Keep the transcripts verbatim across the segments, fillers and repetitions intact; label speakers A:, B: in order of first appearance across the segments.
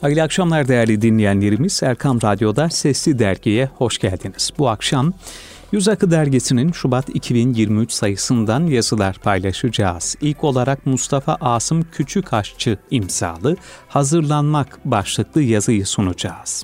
A: Hayırlı akşamlar değerli dinleyenlerimiz. Erkam Radyo'da Sesli Dergi'ye hoş geldiniz. Bu akşam Yüz Akı Dergisi'nin Şubat iki bin yirmi üç sayısından yazılar paylaşacağız. İlk olarak Mustafa Asım Küçükaşçı imzalı Hazırlanmak başlıklı yazıyı sunacağız.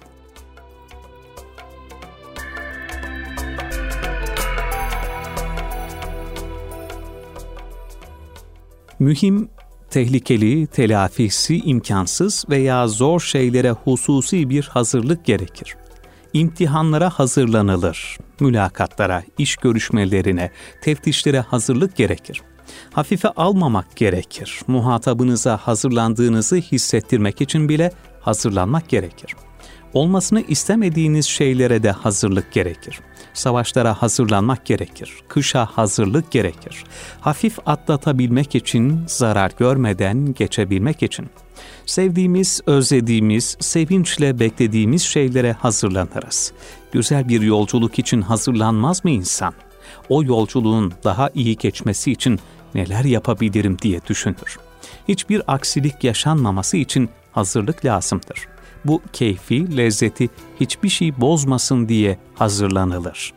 A: Mühim, tehlikeli, telafisi imkansız veya zor şeylere hususi bir hazırlık gerekir. İmtihanlara hazırlanılır, mülakatlara, iş görüşmelerine, teftişlere hazırlık gerekir. Hafife almamak gerekir. Muhatabınıza hazırlandığınızı hissettirmek için bile hazırlanmak gerekir. Olmasını istemediğiniz şeylere de hazırlık gerekir. Savaşlara hazırlanmak gerekir. Kışa hazırlık gerekir. Hafif atlatabilmek için, zarar görmeden geçebilmek için. Sevdiğimiz, özlediğimiz, sevinçle beklediğimiz şeylere hazırlanırız. Güzel bir yolculuk için hazırlanmaz mı insan? O yolculuğun daha iyi geçmesi için neler yapabilirim diye düşünür. Hiçbir aksilik yaşanmaması için hazırlık lazımdır. Bu keyfi, lezzeti hiçbir şey bozmasın diye hazırlanılır.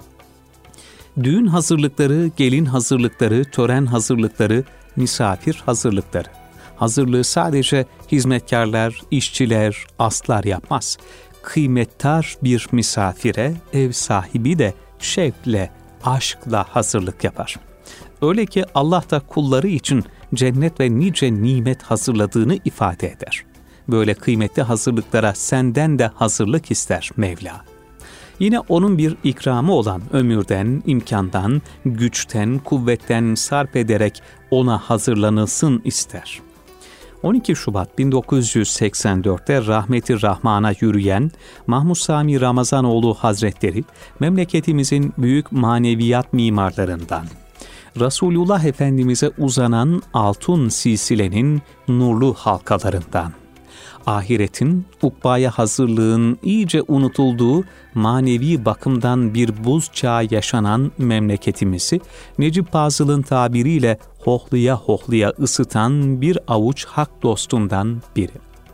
A: Düğün hazırlıkları, gelin hazırlıkları, tören hazırlıkları, misafir hazırlıkları. Hazırlığı sadece hizmetkarlar, işçiler, aslar yapmaz. Kıymettar bir misafire ev sahibi de şevkle, aşkla hazırlık yapar. Öyle ki Allah da kulları için cennet ve nice nimet hazırladığını ifade eder. Böyle kıymetli hazırlıklara senden de hazırlık ister Mevla. Yine onun bir ikramı olan ömürden, imkandan, güçten, kuvvetten sarf ederek ona hazırlanılsın ister. on iki Şubat bin dokuz yüz seksen dörtte rahmeti Rahman'a yürüyen Mahmud Sami Ramazanoğlu Hazretleri, memleketimizin büyük maneviyat mimarlarından, Resulullah Efendimiz'e uzanan altın silsilenin nurlu halkalarından, ahiretin, ukbaya hazırlığın iyice unutulduğu manevi bakımdan bir buz çağı yaşanan memleketimizi Necip Fazıl'ın tabiriyle hohlaya hohlaya ısıtan bir avuç hak dostundan biri.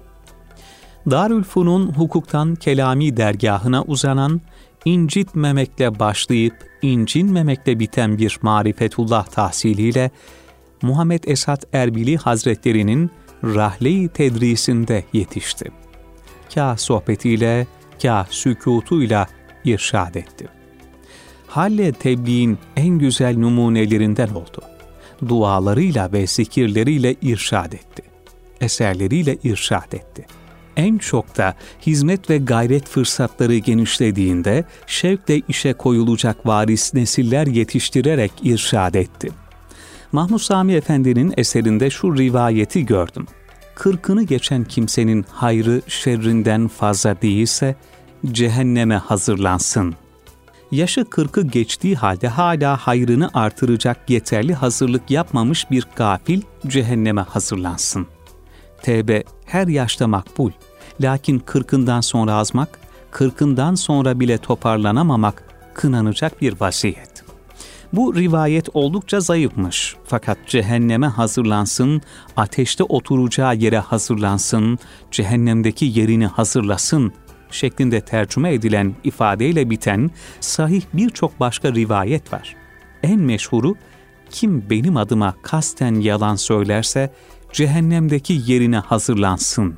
A: Darülfünun hukuktan kelami dergahına uzanan, incitmemekle başlayıp incinmemekle biten bir marifetullah tahsiliyle Muhammed Esat Erbili Hazretleri'nin rahle-i tedrisinde yetişti. Kâh sohbetiyle, kâh sükûtuyla irşad etti. Halle tebliğin en güzel numunelerinden oldu. Dualarıyla ve zikirleriyle irşad etti. Eserleriyle irşad etti. En çok da hizmet ve gayret fırsatları genişlediğinde şevkle işe koyulacak varis nesiller yetiştirerek irşad etti. Mahmud Sami Efendi'nin eserinde şu rivayeti gördüm. Kırkını geçen kimsenin hayrı şerrinden fazla değilse cehenneme hazırlansın. Yaşı kırkı geçtiği halde hala hayrını artıracak yeterli hazırlık yapmamış bir gafil cehenneme hazırlansın. Tevbe her yaşta makbul. Lakin kırkından sonra azmak, kırkından sonra bile toparlanamamak kınanacak bir vaziyet. Bu rivayet oldukça zayıfmış. Fakat cehenneme hazırlansın, ateşte oturacağı yere hazırlansın, cehennemdeki yerini hazırlasın şeklinde tercüme edilen ifadeyle biten sahih birçok başka rivayet var. En meşhuru, kim benim adıma kasten yalan söylerse cehennemdeki yerine hazırlansın.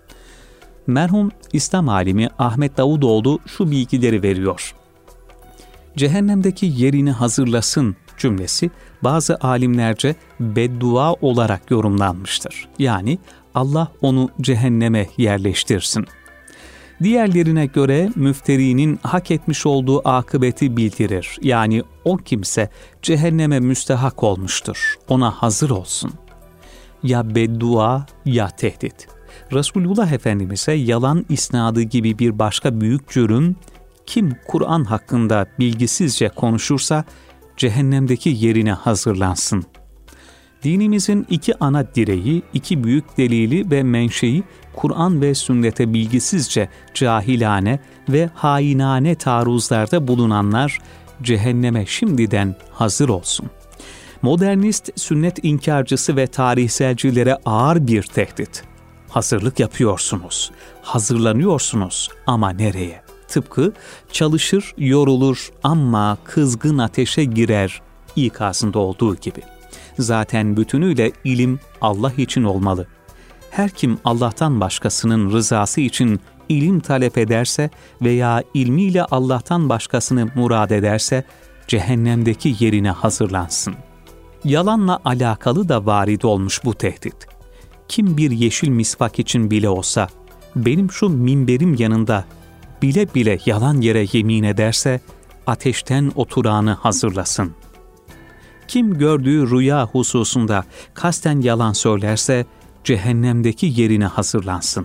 A: Merhum İslam alimi Ahmet Davutoğlu şu bilgileri veriyor. Cehennemdeki yerini hazırlasın cümlesi bazı alimlerce beddua olarak yorumlanmıştır. Yani Allah onu cehenneme yerleştirsin. Diğerlerine göre müfterinin hak etmiş olduğu akıbeti bildirir. Yani o kimse cehenneme müstehak olmuştur. Ona hazır olsun. Ya beddua ya tehdit. Resulullah Efendimiz'e yalan isnadı gibi bir başka büyük cürüm, kim Kur'an hakkında bilgisizce konuşursa cehennemdeki yerine hazırlansın. Dinimizin iki ana direği, iki büyük delili ve menşei Kur'an ve sünnete bilgisizce cahilane ve hainane taarruzlarda bulunanlar cehenneme şimdiden hazır olsun. Modernist, sünnet inkarcısı ve tarihselcilere ağır bir tehdit. Hazırlık yapıyorsunuz, hazırlanıyorsunuz ama nereye? Tıpkı çalışır, yorulur ama kızgın ateşe girer ikazında olduğu gibi. Zaten bütünüyle ilim Allah için olmalı. Her kim Allah'tan başkasının rızası için ilim talep ederse veya ilmiyle Allah'tan başkasını murad ederse, cehennemdeki yerine hazırlansın. Yalanla alakalı da varid olmuş bu tehdit. Kim bir yeşil misvak için bile olsa, benim şu minberim yanında bile bile yalan yere yemin ederse, ateşten oturağını hazırlasın. Kim gördüğü rüya hususunda kasten yalan söylerse, cehennemdeki yerine hazırlansın.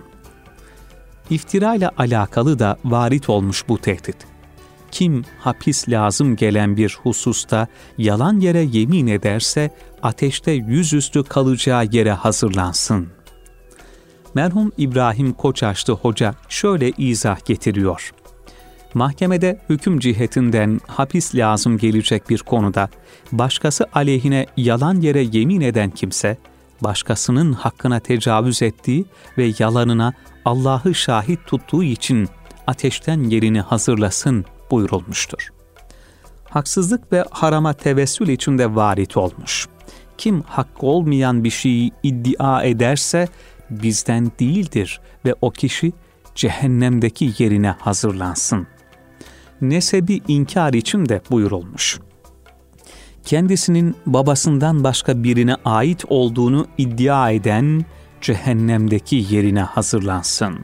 A: İftira ile alakalı da varit olmuş bu tehdit. Kim hapis lazım gelen bir hususta yalan yere yemin ederse, ateşte yüzüstü kalacağı yere hazırlansın. Merhum İbrahim Koçaşlı Hoca şöyle izah getiriyor. Mahkemede hüküm cihetinden hapis lazım gelecek bir konuda, başkası aleyhine yalan yere yemin eden kimse, başkasının hakkına tecavüz ettiği ve yalanına Allah'ı şahit tuttuğu için ateşten yerini hazırlasın buyurulmuştur. Haksızlık ve harama tevessül içinde varit olmuş. Kim hakkı olmayan bir şeyi iddia ederse bizden değildir ve o kişi cehennemdeki yerine hazırlansın. Nesebi inkar için de buyurulmuş. Kendisinin babasından başka birine ait olduğunu iddia eden cehennemdeki yerine hazırlansın.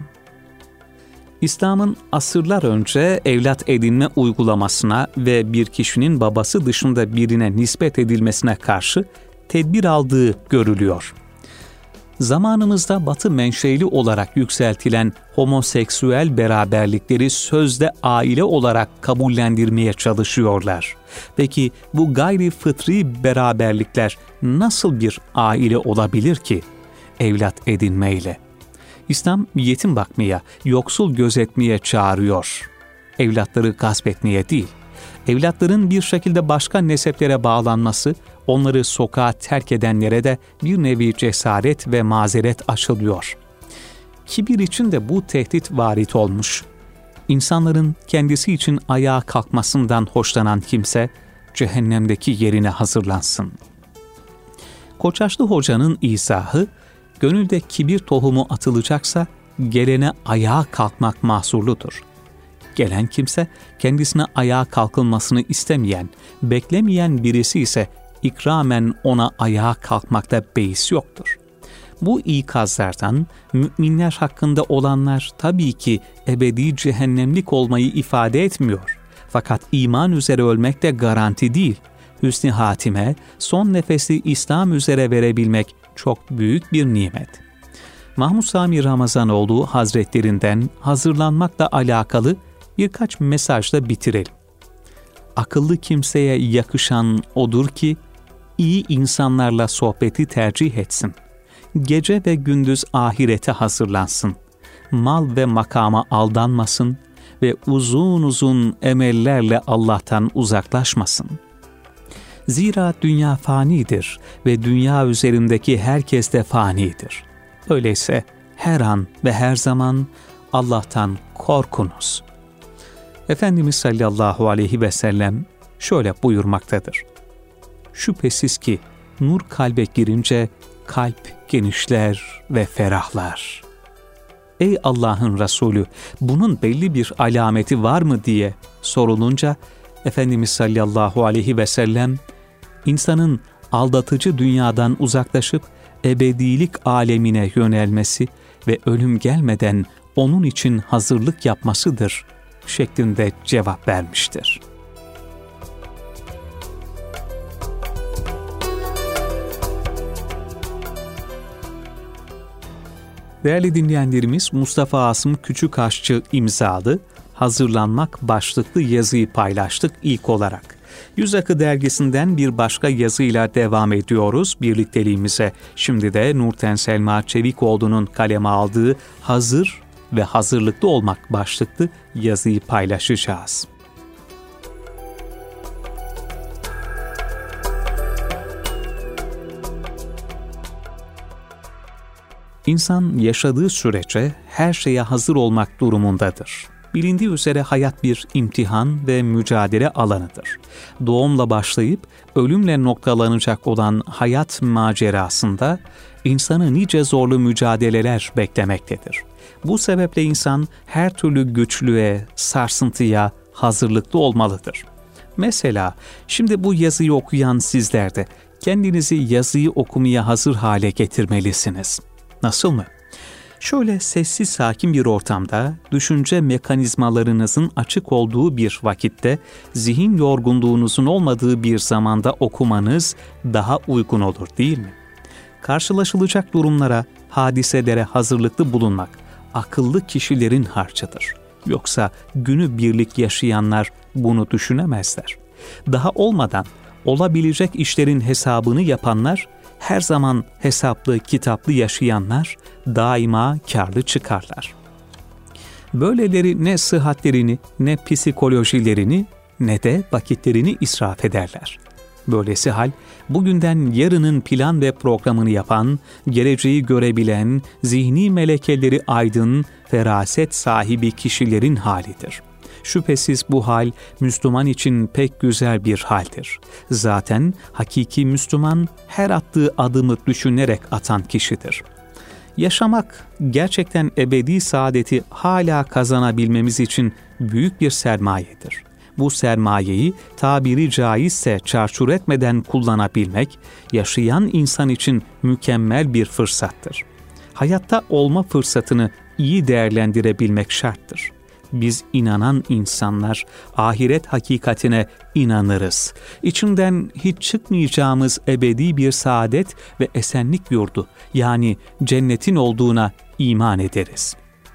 A: İslam'ın asırlar önce evlat edinme uygulamasına ve bir kişinin babası dışında birine nispet edilmesine karşı tedbir aldığı görülüyor. Zamanımızda Batı menşeli olarak yükseltilen homoseksüel beraberlikleri sözde aile olarak kabullendirmeye çalışıyorlar. Peki bu gayri fıtri beraberlikler nasıl bir aile olabilir ki? Evlat edinmeyle. İslam yetim bakmaya, yoksul gözetmeye çağırıyor. Evlatları gasp etmeye değil. Evlatların bir şekilde başka neseplere bağlanması, onları sokağa terk edenlere de bir nevi cesaret ve mazeret açılıyor. Kibir için de bu tehdit varit olmuş. İnsanların kendisi için ayağa kalkmasından hoşlanan kimse, cehennemdeki yerine hazırlansın. Koçaşlı Hoca'nın izahı, gönülde kibir tohumu atılacaksa, gelene ayağa kalkmak mahzurludur. Gelen kimse, kendisine ayağa kalkılmasını istemeyen, beklemeyen birisi ise, ikramen ona ayağa kalkmakta beis yoktur. Bu ikazlardan müminler hakkında olanlar tabii ki ebedi cehennemlik olmayı ifade etmiyor. Fakat iman üzere ölmek de garanti değil. Hüsnü hatime, son nefesi İslam üzere verebilmek çok büyük bir nimet. Mahmud Sami Ramazanoğlu Hazretlerinden hazırlanmakla alakalı birkaç mesajla bitirelim. Akıllı kimseye yakışan odur ki, iyi insanlarla sohbeti tercih etsin. Gece ve gündüz ahirete hazırlansın. Mal ve makama aldanmasın ve uzun uzun emellerle Allah'tan uzaklaşmasın. Zira dünya fanidir ve dünya üzerindeki herkes de fanidir. Öyleyse her an ve her zaman Allah'tan korkunuz. Efendimiz sallallahu aleyhi ve sellem şöyle buyurmaktadır. Şüphesiz ki nur kalbe girince kalp genişler ve ferahlar. Ey Allah'ın Resulü, bunun belli bir alameti var mı diye sorulunca Efendimiz sallallahu aleyhi ve sellem insanın aldatıcı dünyadan uzaklaşıp ebedilik alemine yönelmesi ve ölüm gelmeden onun için hazırlık yapmasıdır şeklinde cevap vermiştir. Değerli dinleyenlerimiz, Mustafa Asım Küçükaşçı imzalı Hazırlanmak başlıklı yazıyı paylaştık ilk olarak. Yüz Akı dergisinden bir başka yazıyla devam ediyoruz birlikteliğimize. Şimdi de Nurten Selma Çevikoğlu'nun kaleme aldığı Hazır ve Hazırlıklı Olmak başlıklı yazıyı paylaşacağız. İnsan yaşadığı sürece her şeye hazır olmak durumundadır. Bilindiği üzere hayat bir imtihan ve mücadele alanıdır. Doğumla başlayıp ölümle noktalanacak olan hayat macerasında insanı nice zorlu mücadeleler beklemektedir. Bu sebeple insan her türlü güçlüğe, sarsıntıya hazırlıklı olmalıdır. Mesela şimdi bu yazıyı okuyan sizler de kendinizi yazıyı okumaya hazır hale getirmelisiniz. Nasıl mı? Şöyle sessiz sakin bir ortamda, düşünce mekanizmalarınızın açık olduğu bir vakitte, zihin yorgunluğunuzun olmadığı bir zamanda okumanız daha uygun olur değil mi? Karşılaşılacak durumlara, hadiselere hazırlıklı bulunmak, akıllı kişilerin harcıdır. Yoksa günü birlik yaşayanlar bunu düşünemezler. Daha olmadan olabilecek işlerin hesabını yapanlar, her zaman hesaplı, kitaplı yaşayanlar daima kârlı çıkarlar. Böyleleri ne sıhhatlerini, ne psikolojilerini, ne de vakitlerini israf ederler. Böylesi hal, bugünden yarının plan ve programını yapan, geleceği görebilen, zihni melekeleri aydın, feraset sahibi kişilerin halidir. Şüphesiz bu hal Müslüman için pek güzel bir haldir. Zaten hakiki Müslüman her attığı adımı düşünerek atan kişidir. Yaşamak gerçekten ebedi saadeti hala kazanabilmemiz için büyük bir sermayedir. Bu sermayeyi tabiri caizse çarçur etmeden kullanabilmek, yaşayan insan için mükemmel bir fırsattır. Hayatta olma fırsatını iyi değerlendirebilmek şarttır. Biz inanan insanlar ahiret hakikatine inanırız. İçinden hiç çıkmayacağımız ebedi bir saadet ve esenlik yurdu, yani cennetin olduğuna iman ederiz.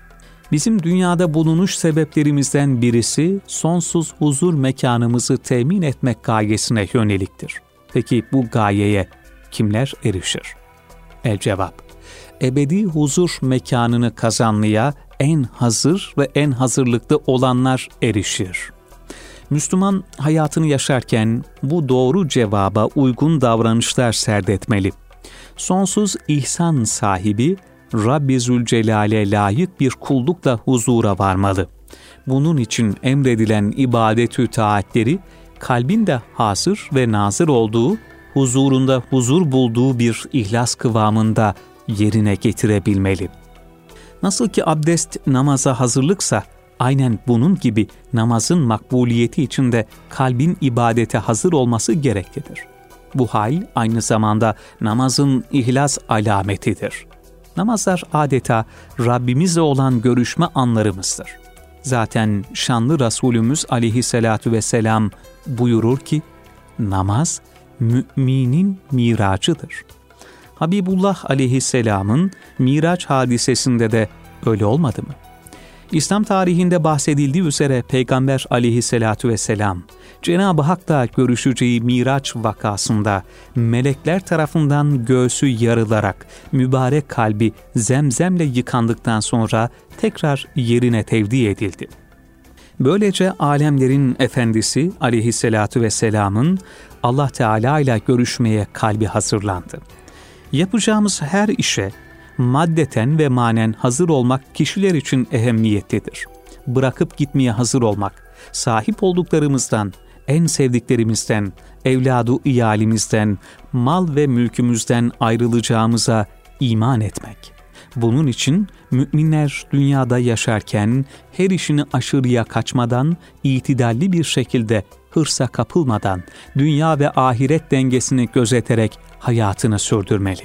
A: Bizim dünyada bulunuş sebeplerimizden birisi sonsuz huzur mekanımızı temin etmek gayesine yöneliktir. Peki bu gayeye kimler erişir? El cevap, ebedi huzur mekanını kazanmaya en hazır ve en hazırlıklı olanlar erişir. Müslüman hayatını yaşarken bu doğru cevaba uygun davranışlar serdetmeli. Sonsuz ihsan sahibi Rabbi Zülcelal'e layık bir kullukla huzura varmalı. Bunun için emredilen ibadet-ü taatleri kalbin de hazır ve nazır olduğu, huzurunda huzur bulduğu bir ihlas kıvamında yerine getirebilmeli. Nasıl ki abdest namaza hazırlıksa, aynen bunun gibi namazın makbuliyeti için de kalbin ibadete hazır olması gereklidir. Bu hal aynı zamanda namazın ihlas alametidir. Namazlar adeta Rabbimizle olan görüşme anlarımızdır. Zaten şanlı Resulümüz aleyhissalatu vesselam buyurur ki, namaz müminin miracıdır. Habibullah aleyhisselamın Miraç hadisesinde de öyle olmadı mı? İslam tarihinde bahsedildiği üzere Peygamber aleyhissalatu vesselam, Cenab-ı Hak'la görüşeceği Miraç vakasında melekler tarafından göğsü yarılarak mübarek kalbi zemzemle yıkandıktan sonra tekrar yerine tevdi edildi. Böylece alemlerin efendisi aleyhissalatu vesselamın Allah Teala ile görüşmeye kalbi hazırlandı. Yapacağımız her işe maddeten ve manen hazır olmak kişiler için ehemmiyetlidir. Bırakıp gitmeye hazır olmak, sahip olduklarımızdan, en sevdiklerimizden, evladu iyalimizden, mal ve mülkümüzden ayrılacağımıza iman etmek. Bunun için müminler dünyada yaşarken her işini aşırıya kaçmadan, itidalli bir şekilde hırsa kapılmadan, dünya ve ahiret dengesini gözeterek hayatını sürdürmeli.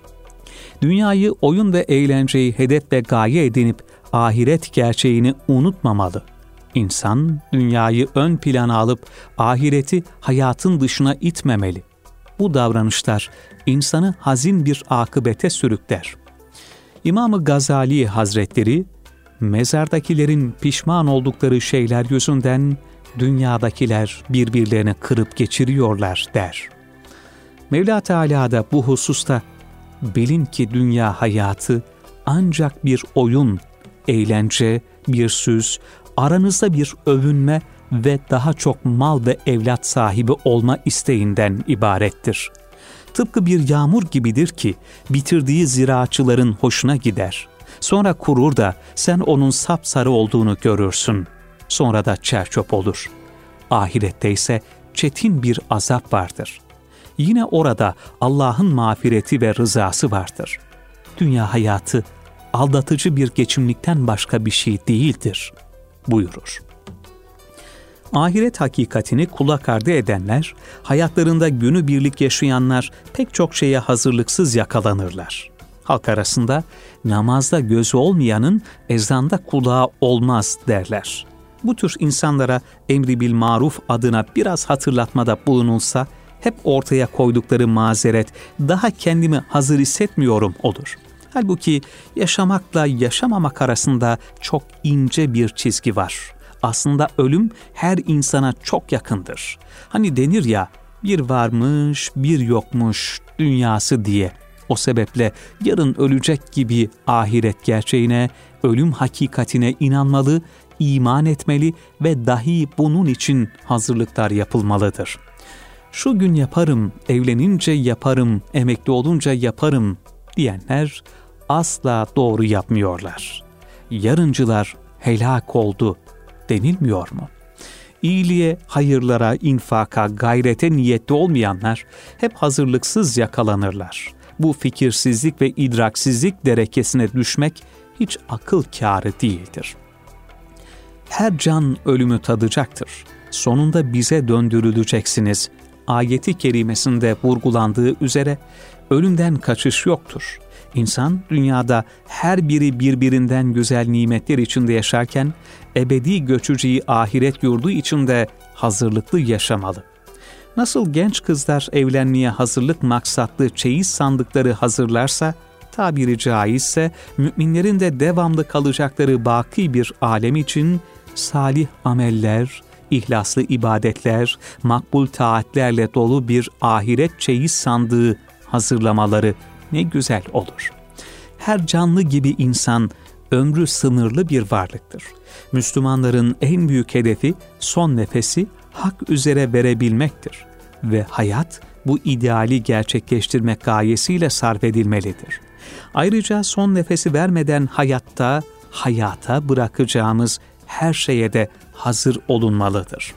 A: Dünyayı oyun ve eğlenceyi hedef ve gaye edinip ahiret gerçeğini unutmamalı. İnsan dünyayı ön plana alıp ahireti hayatın dışına itmemeli. Bu davranışlar insanı hazin bir akıbete sürükler. İmam-ı Gazali Hazretleri, mezardakilerin pişman oldukları şeyler yüzünden dünyadakiler birbirlerini kırıp geçiriyorlar der. Mevla Teala da bu hususta, bilin ki dünya hayatı ancak bir oyun, eğlence, bir süs, aranızda bir övünme ve daha çok mal ve evlat sahibi olma isteğinden ibarettir. tıpkı bir yağmur gibidir ki bitirdiği ziraatçıların hoşuna gider. Sonra kurur da sen onun sapsarı olduğunu görürsün. Sonra da çerçöp olur. Ahirette ise çetin bir azap vardır. Yine orada Allah'ın mağfireti ve rızası vardır. Dünya hayatı aldatıcı bir geçimlikten başka bir şey değildir buyurur. Ahiret hakikatini kulak ardı edenler, hayatlarında günübirlik yaşayanlar pek çok şeye hazırlıksız yakalanırlar. Halk arasında namazda gözü olmayanın ezanda kulağı olmaz derler. Bu tür insanlara emri bil maruf adına biraz hatırlatmada bulunulsa, hep ortaya koydukları mazeret daha kendimi hazır hissetmiyorum olur. Halbuki yaşamakla yaşamamak arasında çok ince bir çizgi var. Aslında ölüm her insana çok yakındır. Hani denir ya, bir varmış bir yokmuş dünyası diye. O sebeple yarın ölecek gibi ahiret gerçeğine, ölüm hakikatine inanmalı, iman etmeli ve dahi bunun için hazırlıklar yapılmalıdır. Şu gün yaparım, evlenince yaparım, emekli olunca yaparım diyenler asla doğru yapmıyorlar. Yarıncılar helak oldu denilmiyor mu? İyiliğe, hayırlara, infaka, gayrete niyetli olmayanlar hep hazırlıksız yakalanırlar. Bu fikirsizlik ve idraksizlik derekesine düşmek hiç akıl kârı değildir. Her can ölümü tadacaktır. Sonunda bize döndürüleceksiniz. Ayeti kerimesinde vurgulandığı üzere ölümden kaçış yoktur. İnsan dünyada her biri birbirinden güzel nimetler içinde yaşarken ebedi göçücüyü ahiret yurdu içinde hazırlıklı yaşamalı. Nasıl genç kızlar evlenmeye hazırlık maksatlı çeyiz sandıkları hazırlarsa, tabiri caizse müminlerin de devamlı kalacakları baki bir alem için salih ameller, ihlaslı ibadetler, makbul taatlerle dolu bir ahiret çeyiz sandığı hazırlamaları ne güzel olur. Her canlı gibi insan ömrü sınırlı bir varlıktır. Müslümanların en büyük hedefi son nefesi hak üzere verebilmektir ve hayat bu ideali gerçekleştirmek gayesiyle sarf edilmelidir. Ayrıca son nefesi vermeden hayatta, hayata bırakacağımız her şeye de hazır olunmalıdır.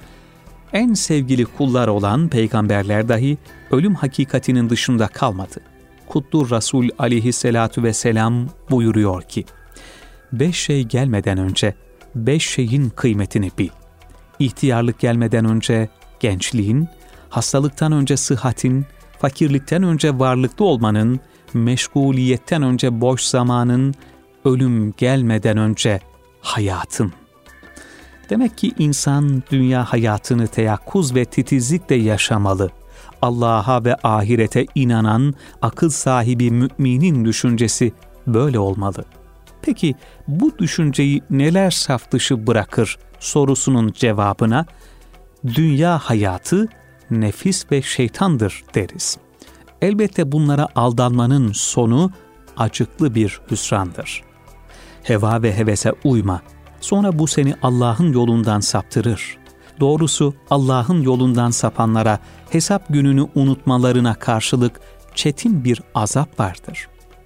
A: En sevgili kullar olan peygamberler dahi ölüm hakikatinin dışında kalmadı. Kutlu Resul aleyhissalatu vesselam buyuruyor ki, beş şey gelmeden önce beş şeyin kıymetini bil. İhtiyarlık gelmeden önce gençliğin, hastalıktan önce sıhhatin, fakirlikten önce varlıklı olmanın, meşguliyetten önce boş zamanın, ölüm gelmeden önce hayatın. Demek ki insan dünya hayatını teyakkuz ve titizlikle yaşamalı. Allah'a ve ahirete inanan, akıl sahibi müminin düşüncesi böyle olmalı. Peki bu düşünceyi neler saf dışı bırakır sorusunun cevabına, dünya hayatı nefis ve şeytandır deriz. Elbette bunlara aldanmanın sonu acıklı bir hüsrandır. Heva ve hevese uyma, sonra bu seni Allah'ın yolundan saptırır. Doğrusu Allah'ın yolundan sapanlara hesap gününü unutmalarına karşılık çetin bir azap vardır.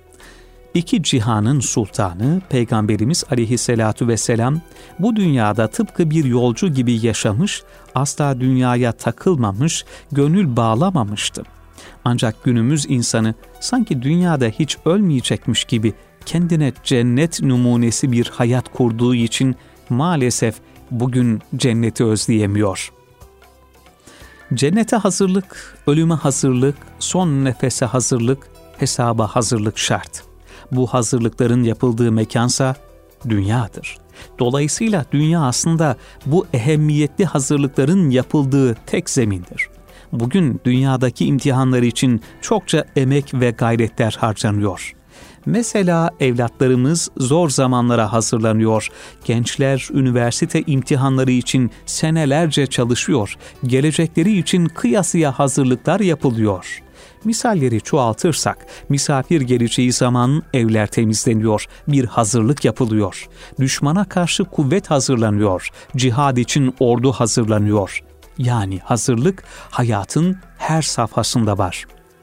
A: İki cihanın sultanı Peygamberimiz aleyhissalatu vesselam bu dünyada tıpkı bir yolcu gibi yaşamış, asla dünyaya takılmamış, gönül bağlamamıştı. Ancak günümüz insanı sanki dünyada hiç ölmeyecekmiş gibi kendine cennet numunesi bir hayat kurduğu için maalesef bugün cenneti özleyemiyor. Cennete hazırlık, ölüme hazırlık, son nefese hazırlık, hesaba hazırlık şart. Bu hazırlıkların yapıldığı mekansa dünyadır. Dolayısıyla dünya aslında bu ehemmiyetli hazırlıkların yapıldığı tek zemindir. Bugün dünyadaki imtihanlar için çokça emek ve gayretler harcanıyor. Mesela evlatlarımız zor zamanlara hazırlanıyor. Gençler üniversite imtihanları için senelerce çalışıyor. Gelecekleri için kıyasıya hazırlıklar yapılıyor. Misalleri çoğaltırsak, misafir geleceği zaman evler temizleniyor, bir hazırlık yapılıyor. Düşmana karşı kuvvet hazırlanıyor, cihad için ordu hazırlanıyor. Yani hazırlık hayatın her safhasında var.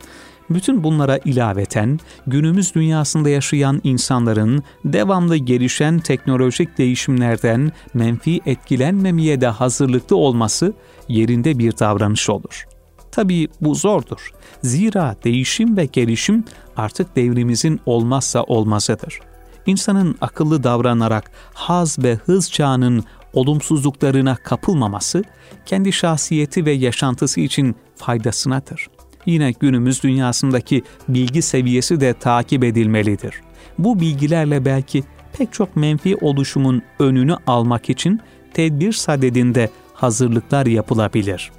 A: Bütün bunlara ilaveten günümüz dünyasında yaşayan insanların devamlı gelişen teknolojik değişimlerden menfi etkilenmemeye de hazırlıklı olması yerinde bir davranış olur. Tabii bu zordur. Zira değişim ve gelişim artık devrimizin olmazsa olmazıdır. İnsanın akıllı davranarak haz ve hız çağının olumsuzluklarına kapılmaması, kendi şahsiyeti ve yaşantısı için faydasınadır. Yine günümüz dünyasındaki bilgi seviyesi de takip edilmelidir. Bu bilgilerle belki pek çok menfi oluşumun önünü almak için tedbir sadedinde hazırlıklar yapılabilir.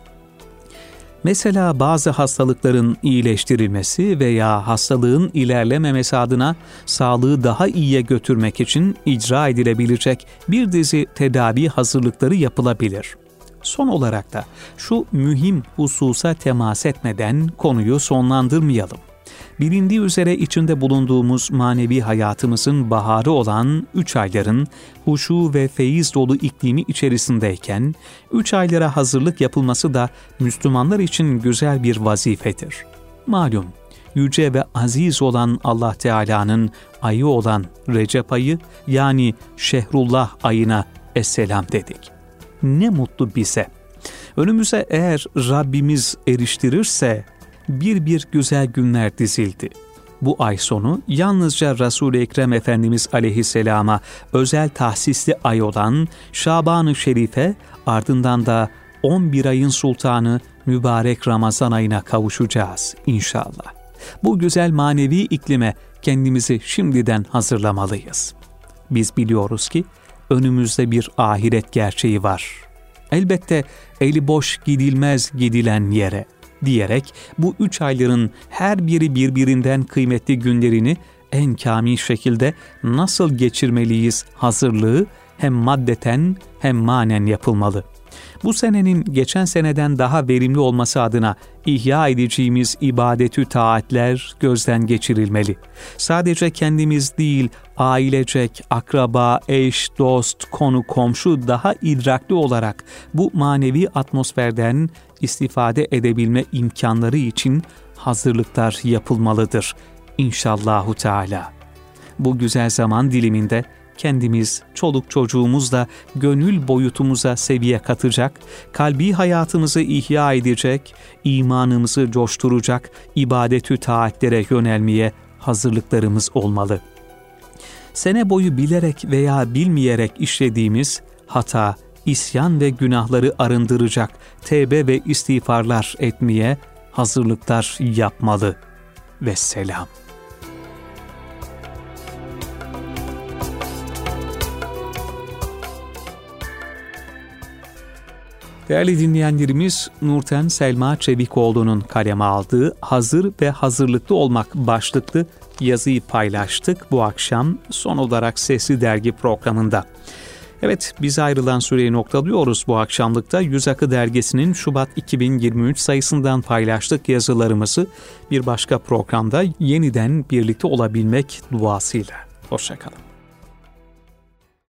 A: Mesela bazı hastalıkların iyileştirilmesi veya hastalığın ilerlememesi adına sağlığı daha iyiye götürmek için icra edilebilecek bir dizi tedavi hazırlıkları yapılabilir. Son olarak da şu mühim hususa temas etmeden konuyu sonlandırmayalım. Bilindiği üzere içinde bulunduğumuz manevi hayatımızın baharı olan üç ayların huşu ve feyiz dolu iklimi içerisindeyken, üç aylara hazırlık yapılması da Müslümanlar için güzel bir vazifedir. Malum, yüce ve aziz olan Allah Teala'nın ayı olan Recep ayı, yani Şehrullah ayına esselam dedik. Ne mutlu bize. Önümüze eğer Rabbimiz eriştirirse bir bir güzel günler dizildi. Bu ay sonu yalnızca Resul-i Ekrem Efendimiz aleyhisselama özel tahsisli ay olan Şaban-ı Şerife, ardından da on bir ayın sultanı mübarek Ramazan ayına kavuşacağız inşallah. Bu güzel manevi iklime kendimizi şimdiden hazırlamalıyız. Biz biliyoruz ki önümüzde bir ahiret gerçeği var. Elbette eli boş gidilmez gidilen yere diyerek bu üç ayların her biri birbirinden kıymetli günlerini en kamil şekilde nasıl geçirmeliyiz hazırlığı hem maddeten hem manen yapılmalı. Bu senenin geçen seneden daha verimli olması adına ihya edeceğimiz ibadetü taatler gözden geçirilmeli. Sadece kendimiz değil, ailecek, akraba, eş, dost, konu, komşu daha idrakli olarak bu manevi atmosferden istifade edebilme imkanları için hazırlıklar yapılmalıdır İnşallahu Teala. Bu güzel zaman diliminde kendimiz, çoluk çocuğumuzla gönül boyutumuza seviye katacak, kalbi hayatımızı ihya edecek, imanımızı coşturacak ibadetü taatlere yönelmeye hazırlıklarımız olmalı. Sene boyu bilerek veya bilmeyerek işlediğimiz hata, isyan ve günahları arındıracak tevbe ve istiğfarlar etmeye hazırlıklar yapmalı. Vesselam. Değerli dinleyenlerimiz, Nurten Selma Çevikoğlu'nun kaleme aldığı Hazır ve Hazırlıklı Olmak başlıklı yazıyı paylaştık bu akşam son olarak Sesli Dergi programında. Evet, biz ayrılan süreyi noktalıyoruz bu akşamlıkta. Yüz Akı Dergisi'nin Şubat iki bin yirmi üç sayısından paylaştık yazılarımızı. Bir başka programda yeniden birlikte olabilmek duasıyla. Hoşça kalın.